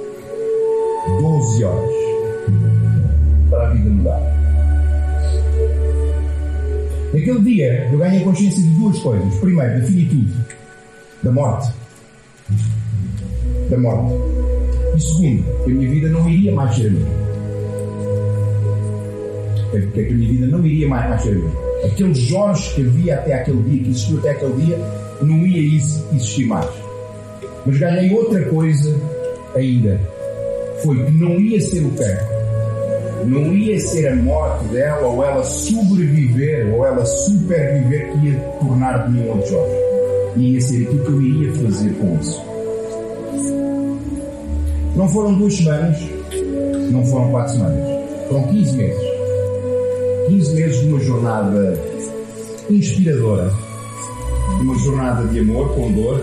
doze horas. Para a vida mudar. Naquele dia, eu ganhei consciência de duas coisas. Primeiro, da finitude. Da morte. Da morte. E segundo, que a minha vida não iria mais ser a mesma. Que a minha vida não iria mais ser a mesma. Aquele Jorge que havia até aquele dia, que existiu até aquele dia, não ia existir mais. Mas ganhei outra coisa ainda. Foi que não ia ser o cancro. Não ia ser a morte dela, ou ela sobreviver, ou ela superviver, que ia tornar de mim um outro Jorge. E ia ser aquilo que eu iria fazer com isso. Não foram duas semanas, não foram quatro semanas. Foram quinze meses. quinze meses de uma jornada inspiradora. De uma jornada de amor com dor,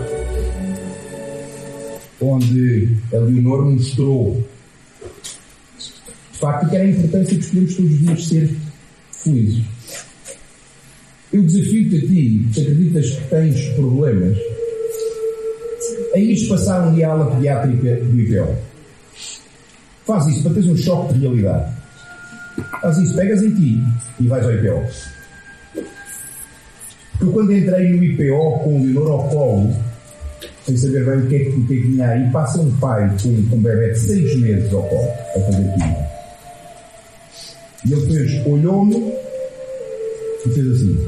onde a Leonor mostrou de facto que era a importância de escolhermos todos os dias ser felizes. Eu desafio-te a ti, se acreditas que tens problemas, a ires passar um dia à ala pediátrica do I P O. Faz isso para teres um choque de realidade. Faz isso, pegas em ti e vais ao I P O. Porque eu, quando entrei no I P O com o Leonor ao colo, sem saber bem o que é que, o que, é que vinha aí, passa um pai com, com um bebê de seis meses ao colo a fazer aquilo. E ele fez, olhou-me e fez assim.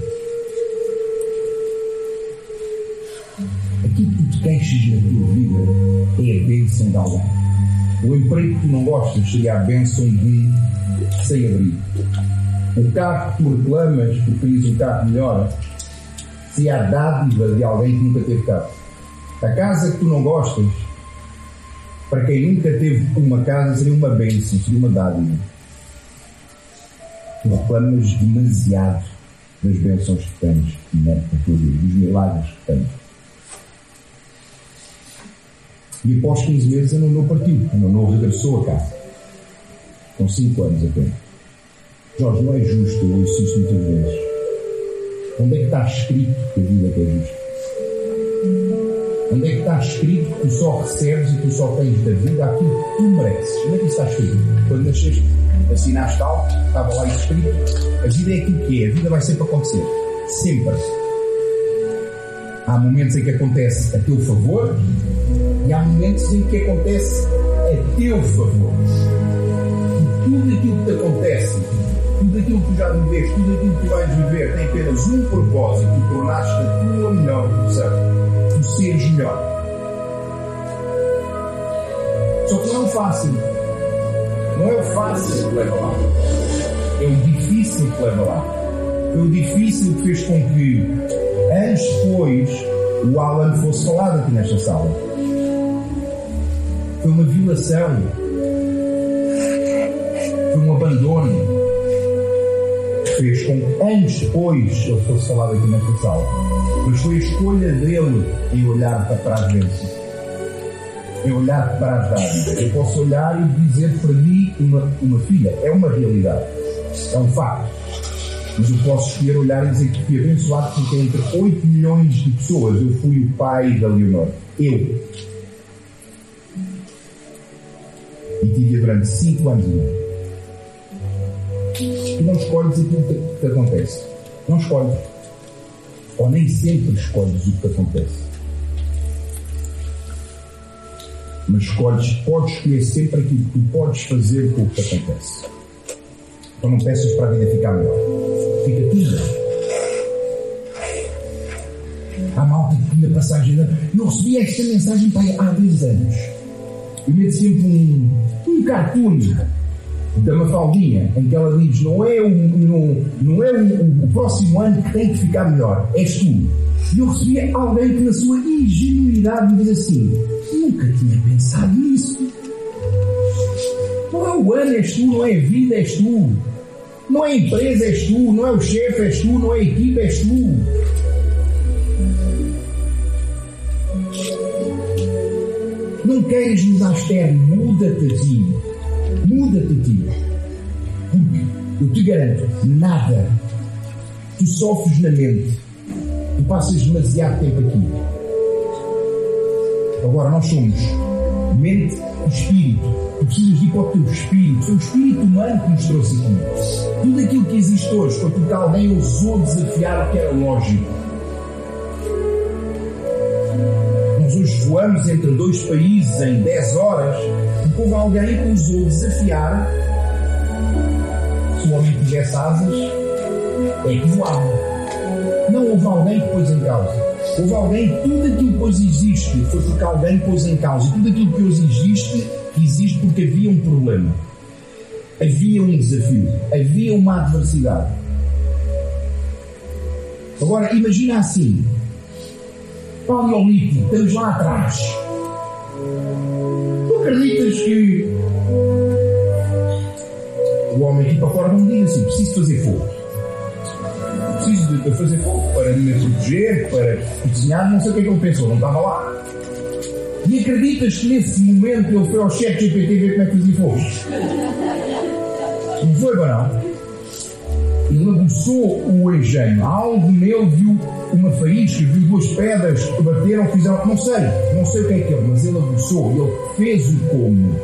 Aquilo que tu te queixas na tua vida é a bênção de alguém. O emprego que tu não gostas seria a bênção de um sem-abrigo. O carro que tu reclamas porque querias um carro melhor seria a dádiva de alguém que nunca teve carro. A casa que tu não gostas, para quem nunca teve uma casa, seria uma bênção, seria uma dádiva. Tu reclamas demasiado das bênçãos que tens na tua vida, dos milagres que tens. E após quinze meses a Nuno partiu, a Nuno regressou a casa. Com cinco anos apenas. Jorge, não é justo, eu ouço isso muitas vezes. Onde é que está escrito que a vida é justa? Onde é que está escrito que tu só recebes e tu só tens da vida aquilo que tu mereces? Onde é que isso está escrito? Quando nasceste, assinaste algo, estava lá escrito, a vida é aquilo que é, a vida vai sempre acontecer. Sempre. Há momentos em que acontece a teu favor e há momentos em que acontece a teu favor. E tudo aquilo que te acontece, tudo aquilo que tu já viveste, tudo aquilo que tu vais viver tem apenas um propósito: tu tornaste a tua melhor versão. Tu seres melhor. Só que não é o fácil. Não é o fácil que leva lá. É o difícil que leva lá. É o difícil que fez com que, anos depois, o Alan fosse falado aqui nesta sala. Foi uma violação. Foi um abandono. Fez com que, anos depois, ele fosse falado aqui nesta sala. Mas foi a escolha dele em olhar para as bênçãos. Em olhar para as dádivas. Eu posso olhar e dizer, perdi uma, uma filha. É uma realidade. É um facto. Mas eu posso escolher olhar e dizer que fui abençoado porque entre oito milhões de pessoas eu fui o pai da Leonor. Eu. E tive durante cinco anos e meio. Tu não escolhes aquilo que te acontece. Não escolhes. Ou nem sempre escolhes o que te acontece. Mas escolhes, podes escolher sempre aquilo que tu podes fazer com o que te acontece. Então não peças para a vida ficar melhor. Fica tudo bem. Há malta que na passagem da... Eu recebi esta mensagem para há dois anos. Eu meto sempre um, um cartoon da Mafaldinha, em que ela diz, não é, o, não, não é o, o próximo ano que tem que ficar melhor, és tu. E eu recebi alguém que na sua ingenuidade me diz assim, nunca tinha pensado nisso. Não é o ano, és tu, não é a vida, és tu. Não é a empresa, és tu, não é o chefe, és tu, não é a equipa, és tu. Não queres mudar externo, muda-te a ti. Muda-te a ti. Porque, eu te garanto, nada. Tu sofres na mente. Tu passas demasiado tempo aqui. Agora, nós somos mente e espírito. Tu precisas de ir para o teu espírito. Foi o espírito humano que nos trouxe aqui. Tudo aquilo que existe hoje foi porque alguém ousou desafiar o que era lógico. Nós hoje voamos entre dois países em dez horas porque houve alguém que ousou desafiar. Se o homem tivesse asas, é que voava. Não houve alguém que pôs em causa. Houve alguém, tudo aquilo que hoje existe foi porque alguém pôs em causa. Tudo aquilo que hoje existe, existe porque havia um problema. Havia um desafio. Havia uma adversidade. Agora, imagina assim. Paleolítico, estamos lá atrás. Tu acreditas que o homem aqui para fora não me diga assim, preciso fazer fogo. Preciso de fazer fogo para me proteger, para cozinhar, não sei o que é que ele pensou, não estava lá. E acreditas que nesse momento ele foi ao chat G P T ver como é que fazia fogo? Não foi, não? Ele aguçou o engenho. Algo nele viu uma faísca, viu duas pedras que bateram, fizeram, não sei, não sei o que é que ele, mas ele aguçou, ele fez o como.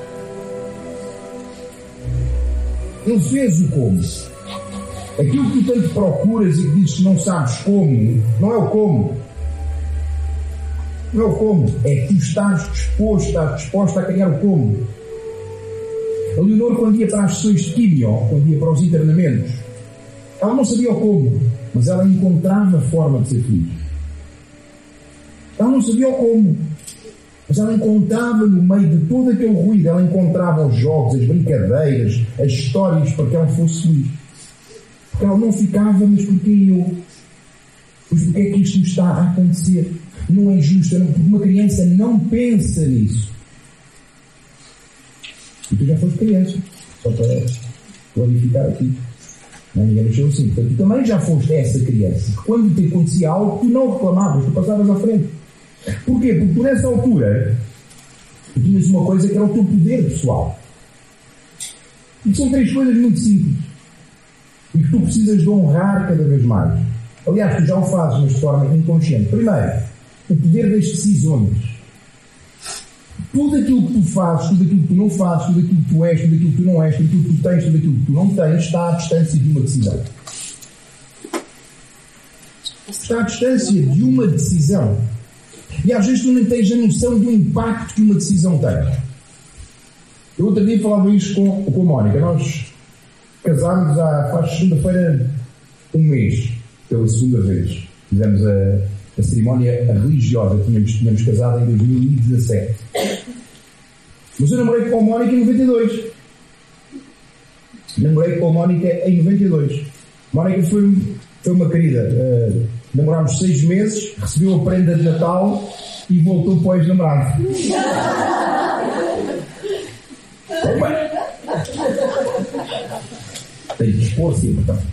Ele fez o como. Aquilo que tu tanto procuras e que dizes que não sabes como, não é o como. Não é o como, é que tu estás disposto, estás disposta a criar o como. A Leonor, quando ia para as sessões de quimio, quando ia para os internamentos, ela não sabia o como, mas ela encontrava a forma de ser feliz. Ela não sabia o como, mas ela encontrava no meio de todo aquele ruído, ela encontrava os jogos, as brincadeiras, as histórias para que ela fosse feliz. Porque ela não ficava, mas porquê eu? Mas porquê é que isto está a acontecer? Não é justo, porque uma criança não pensa nisso. E tu já foste criança, só para clarificar aqui. Não, ninguém mexeu assim. Portanto, tu também já foste essa criança. Quando te acontecia algo, tu não reclamavas, tu passavas à frente. Porquê? Porque tu nessa altura tu tinhas uma coisa que era o teu poder pessoal. E são três coisas muito simples. E que tu precisas de honrar cada vez mais. Aliás, tu já o fazes, mas de forma inconsciente. Primeiro, o poder das decisões. Tudo aquilo que tu fazes, tudo aquilo que tu não fazes, tudo aquilo que tu és, tudo aquilo que tu não és, tudo aquilo que tu tens, tudo aquilo que tu não tens, está à distância de uma decisão. Está à distância de uma decisão. E às vezes tu nem tens a noção do impacto que uma decisão tem. Eu outro dia falava isto com, com a Mónica. Nós casámos há, faz segunda-feira um mês, pela segunda vez. Fizemos a, a cerimónia religiosa. Tínhamos, tínhamos casado em dois mil e dezassete. Mas eu namorei com a Mónica em noventa e dois. Namorei com a Mónica em noventa e dois. A Mónica foi, foi uma querida. Uh, namorámos seis meses, recebeu a prenda de Natal e voltou para o ex-namorado. Tem que expor-se, portanto.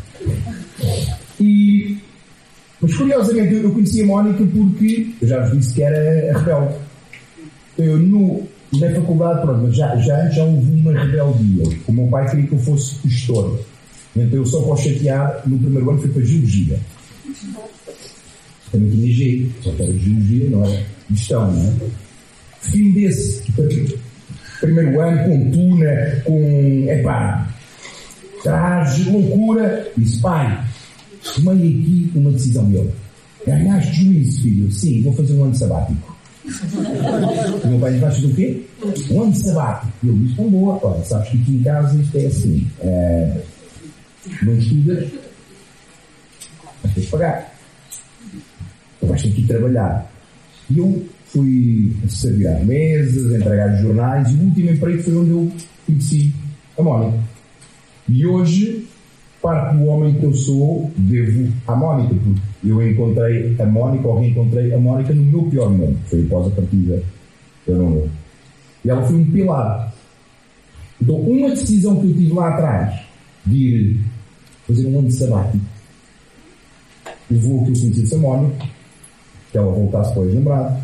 E, mas curiosamente eu, eu conheci a Mónica porque eu já vos disse que era rebelde. Eu no, na faculdade, pronto, mas já, já antes já houve uma rebeldia. O meu pai queria que eu fosse gestor. Então eu só para o chatear, no primeiro ano fui para Geologia. Também tinha G, só que era Geologia, não era gestão, não é? Fim desse primeiro ano, com tuna, com, epá, traje, loucura, disse, pai, tomei aqui uma decisão dele. Ganhaste juízo, filho? Sim, vou fazer um ano sabático. O meu pai diz, vais fazer o quê? Um ano sabático. E eu disse, tão boa, olha, sabes que aqui em casa isto é assim, é, não estudas, mas tens de pagar. Tu vais ter que ir trabalhar. E eu fui servir mesas, entregar jornais, e o último emprego foi onde eu conheci a Mónica. E hoje, parte do homem que eu sou, devo à Mónica, porque eu encontrei a Mónica, ou reencontrei a Mónica no meu pior momento, foi após a partida da Nuno. E ela foi um pilar. Então, uma decisão que eu tive lá atrás, de ir fazer um ano sabático, levou a que eu conhecesse a Mónica, que ela voltasse para o ex-namorado,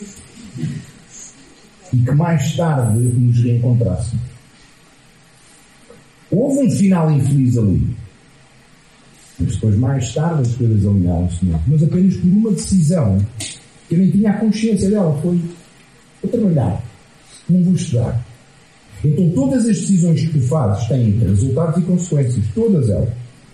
e que mais tarde nos reencontrássemos. Houve um final infeliz ali, mas depois mais tarde as coisas alinharam-se, mas apenas por uma decisão que eu nem tinha a consciência dela. Foi: vou trabalhar, não vou estudar. Então todas as decisões que tu fazes têm resultados e consequências, todas elas.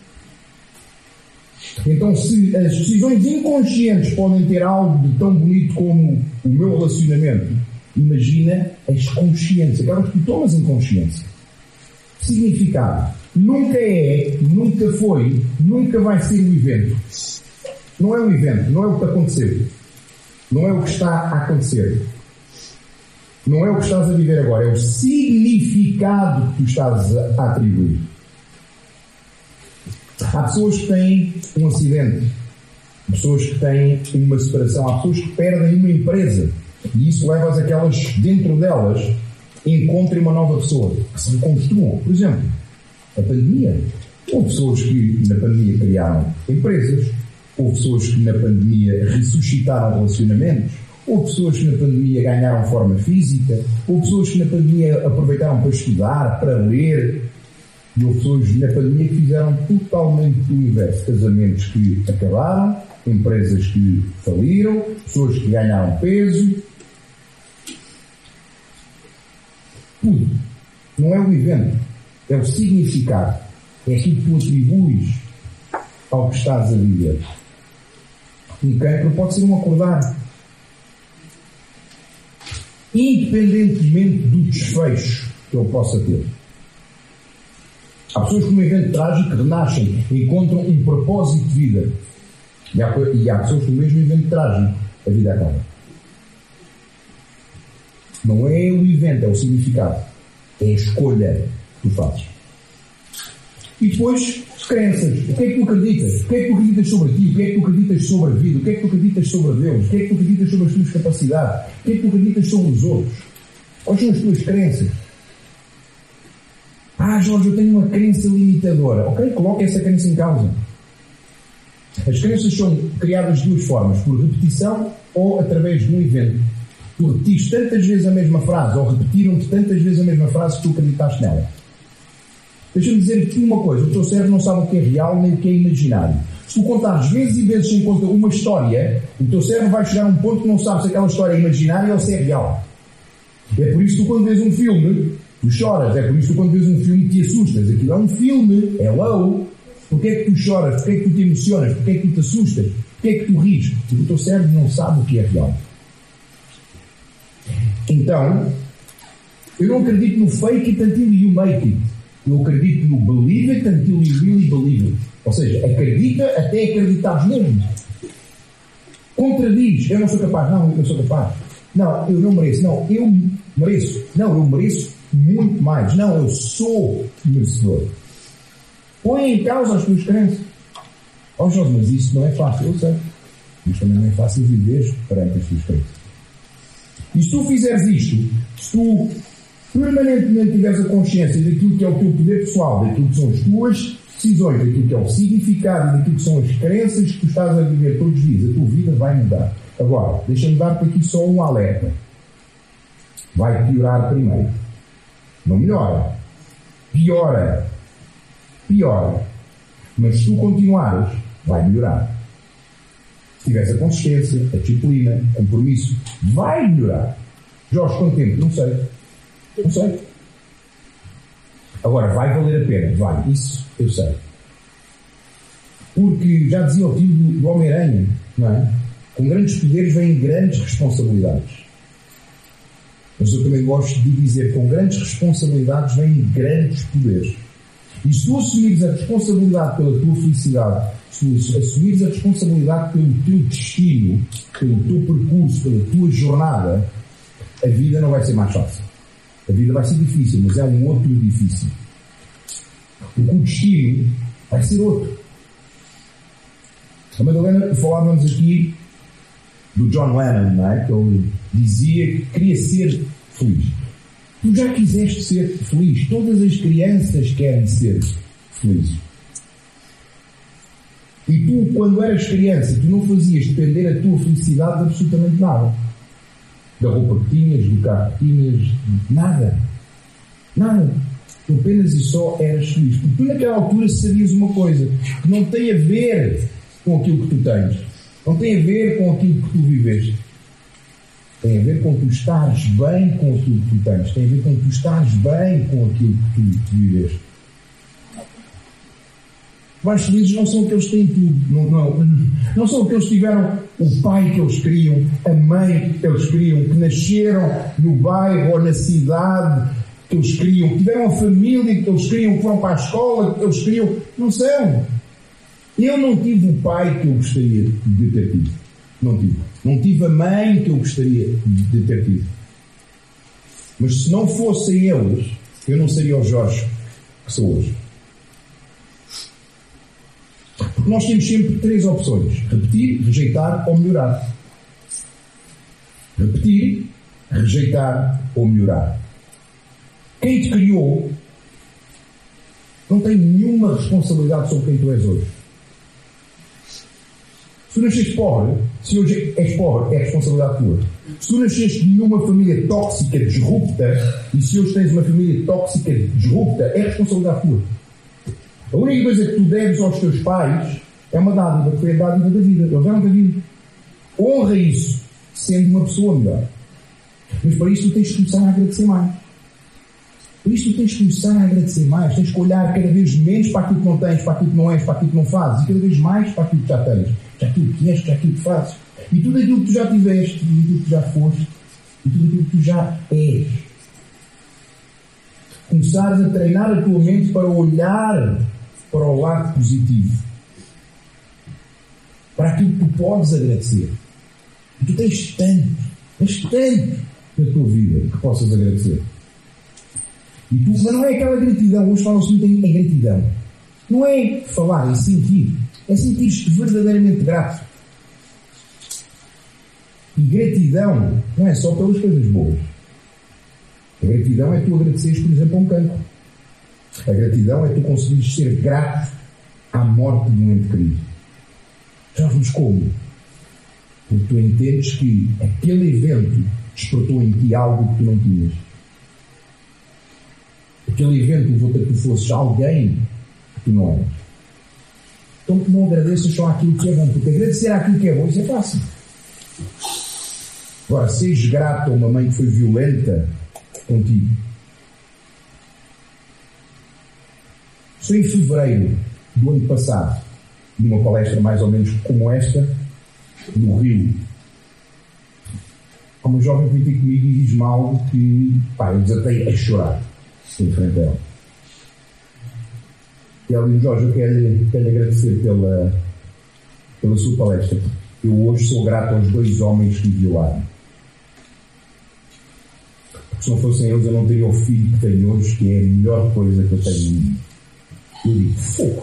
Então, se as decisões inconscientes podem ter algo de tão bonito como o meu relacionamento, imagina as consciências, aquelas que tu tomas em consciência. Significado: nunca é, nunca foi, nunca vai ser o evento. Não é o evento, não é o que aconteceu, não é o que está a acontecer, não é o que estás a viver agora, é o significado que tu estás a atribuir. Há pessoas que têm um acidente, pessoas que têm uma separação, há pessoas que perdem uma empresa, e isso leva-as a que elas, dentro delas, encontrem uma nova pessoa, que se reconstruam. Por exemplo, a pandemia. Houve pessoas que na pandemia criaram empresas, houve pessoas que na pandemia ressuscitaram relacionamentos, houve pessoas que na pandemia ganharam forma física, houve pessoas que na pandemia aproveitaram para estudar, para ler. E houve pessoas na pandemia que fizeram totalmente o inverso. Casamentos que acabaram, empresas que faliram, pessoas que ganharam peso. Tudo. Não é o evento, é o significado. É aquilo que tu atribuis ao que estás a viver. Um cancro pode ser um acordar. independentemente do desfecho que ele possa ter. Há pessoas que, num evento trágico, renascem, encontram um propósito de vida. E há, e há pessoas que, no mesmo evento trágico, a vida acaba. Não é o evento, é o significado. É a escolha que tu fazes. E depois, crenças. O que é que tu acreditas? O que é que tu acreditas sobre ti? O que é que tu acreditas sobre a vida? O que é que tu acreditas sobre Deus? O que é que tu acreditas sobre as tuas capacidades? O que é que tu acreditas sobre os outros? Quais são as tuas crenças? Ah, Jorge, eu tenho uma crença limitadora. Ok, coloca essa crença em causa. As crenças são criadas de duas formas, por repetição ou através de um evento. Tu repetiste tantas vezes a mesma frase, ou repetiram-te tantas vezes a mesma frase que tu acreditaste nela. Deixa-me dizer-te uma coisa, o teu cérebro não sabe o que é real nem o que é imaginário. Se tu contares vezes e vezes sem conta uma história, o teu cérebro vai chegar a um ponto que não sabe se aquela história é imaginária ou se é real. É por isso que tu, quando vês um filme, tu choras. É por isso que tu, quando vês um filme, te assustas. Aquilo é um filme, é hello. Porquê é que tu choras? Porquê é que tu te emocionas? Porquê é que tu te assustas? Porquê é que tu rires? Porque o teu cérebro não sabe o que é real. Então, eu não acredito no fake it until you make it. Eu acredito no believe it until you really believe it. Ou seja, acredita até acreditares mesmo. Contradiz. Eu não sou capaz. Não, eu não sou capaz. Não, eu não mereço. Não, eu mereço. Não, eu mereço muito mais. Não, eu sou merecedor. Põe em causa as tuas crenças. Ó oh, Jorge, mas isso não é fácil. Eu sei. Mas também não é fácil viver perante as tuas crenças. E se tu fizeres isto, se tu permanentemente tiveres a consciência daquilo que é o teu poder pessoal, daquilo que são as tuas decisões, daquilo que é o significado, daquilo que são as crenças que tu estás a viver todos os dias, a tua vida vai mudar. Agora, deixa-me dar-te aqui só um alerta. Vai piorar primeiro. Não melhora. Piora. Piora. Mas se tu continuares, vai melhorar. Se tiveres a consistência, a disciplina, o compromisso, vai melhorar. Jorge, quanto tempo? Não sei. Não sei. Agora, vai valer a pena? Vai. Isso eu sei. Porque já dizia o tio do, do Homem-Aranha, não é? Com grandes poderes vêm grandes responsabilidades. Mas eu também gosto de dizer, com grandes responsabilidades vêm grandes poderes. E se tu assumires a responsabilidade pela tua felicidade, se tu assumires a responsabilidade pelo teu destino, pelo teu percurso, pela tua jornada, a vida não vai ser mais fácil. A vida vai ser difícil, mas é um outro difícil. Porque o destino vai ser outro. A Madalena, falávamos aqui do John Lennon, não é? Que ele dizia que queria ser feliz. Tu já quiseste ser feliz. Todas as crianças querem ser felizes. E tu, quando eras criança, tu não fazias depender a tua felicidade de absolutamente nada. Da roupa que tinhas, do carro que tinhas, nada. Nada. Tu apenas e só eras feliz. Porque tu naquela altura sabias uma coisa, que não tem a ver com aquilo que tu tens. Não tem a ver com aquilo que tu viveste. Tem a ver com tu estares bem com aquilo que tu tens. Tem a ver com tu estares bem com aquilo que tu, tu viveste. Os mais felizes não são aqueles que têm tudo. Não, não, não são aqueles que tiveram o pai que eles queriam, a mãe que eles queriam, que nasceram no bairro ou na cidade que eles queriam, que tiveram a família que eles queriam, que foram para a escola que eles queriam. Não são. Eu não tive o pai que eu gostaria de ter tido. Não tive. Não tive a mãe que eu gostaria de ter tido. Mas se não fossem eles, eu não seria o Jorge que sou hoje. Porque nós temos sempre três opções. Repetir, rejeitar ou melhorar. Repetir, rejeitar ou melhorar. Quem te criou não tem nenhuma responsabilidade sobre quem tu és hoje. Se tu nasceste pobre, se hoje és pobre, é responsabilidade tua. Se tu nasceste numa família tóxica, disrupta, e se hoje tens uma família tóxica, disrupta, é responsabilidade tua. A única coisa que tu deves aos teus pais é uma dádiva, que foi a dádiva da vida. Eles deram-te a vida. Honra isso, sendo uma pessoa melhor. Mas para isso tu tens de começar a agradecer mais. Por isso tu tens de começar a agradecer mais. Tens que olhar cada vez menos para aquilo que não tens, para aquilo que não és, para aquilo que não fazes, e cada vez mais para aquilo que já tens. Já aquilo que és, já aquilo que fazes. E tudo aquilo que tu já tiveste, e aquilo que já foste, e tudo aquilo que tu já és. Começares a treinar a tua mente para olhar para o lado positivo, para aquilo que tu podes agradecer. E tu tens tanto, tens tanto na tua vida que possas agradecer. E tu, mas não é aquela gratidão, hoje falam-se muito em gratidão. Não é falar, é sentir. É sentir-te verdadeiramente grato. E gratidão não é só pelas coisas boas. A gratidão é tu agradeceres, por exemplo, a um cancro. A gratidão é tu conseguires ser grato à morte de um ente querido. Já vimos como? Porque tu entendes que aquele evento despertou em ti algo que tu não tinhas. Aquele evento levou-te a que tu fosses alguém que tu não eras. Então tu não agradeças só àquilo que é bom, porque agradecer àquilo que é bom, isso é fácil. Agora, seres grato a uma mãe que foi violenta contigo. Foi em fevereiro do ano passado, numa palestra mais ou menos como esta, no Rio. Há uma jovem que vem ter comigo e diz-me algo que, pá, eu desatei a chorar em frente a ela. E ela diz: Jorge, eu quero, quero agradecer pela, pela sua palestra. Eu hoje sou grato aos dois homens que me violaram. Porque se não fossem eles, eu não teria o filho que tenho hoje, que é a melhor coisa que eu tenho em mim. Eu digo: fogo!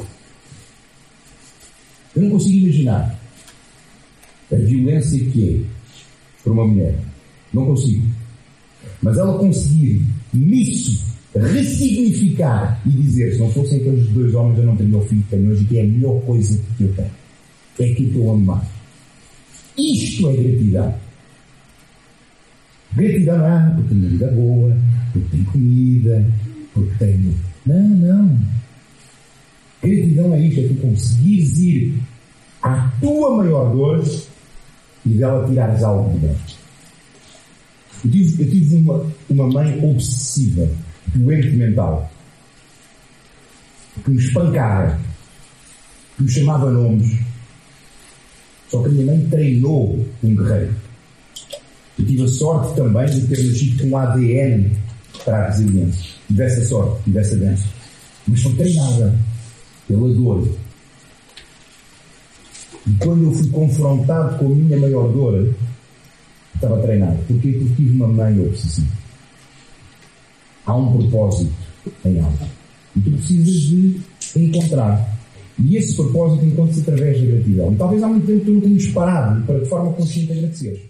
Eu não consigo imaginar a violência que é para uma mulher. Não consigo. Mas ela conseguir nisso ressignificar e dizer: se não fossem aqueles dois homens, eu não teria o filho que tenho hoje, que é a melhor coisa que eu tenho. É aquilo que eu amo mais. Isto é gratidão. Gratidão não é porque tenho uma vida boa, porque tenho comida, porque tenho... Não, não. Gratidão é isto, é tu conseguires ir à tua maior dor e dela tirares algo de dentro. Eu tive, eu tive uma, uma mãe obsessiva, doente mental, que me espancava, que me chamava nomes. Só que a minha mãe treinou um guerreiro. Eu tive a sorte também de ter nascido com um A D N para a resiliência. Tivesse a sorte, tivesse a bênção. Mas foi treinada pela dor. E quando eu fui confrontado com a minha maior dor, estava treinado. Porquê? Porque tive uma mãe obsessiva. Há um propósito em algo. E tu precisas de encontrar. E esse propósito encontra-se através da gratidão. E talvez há muito tempo tu não tenhas parado para de forma consciente agradecer.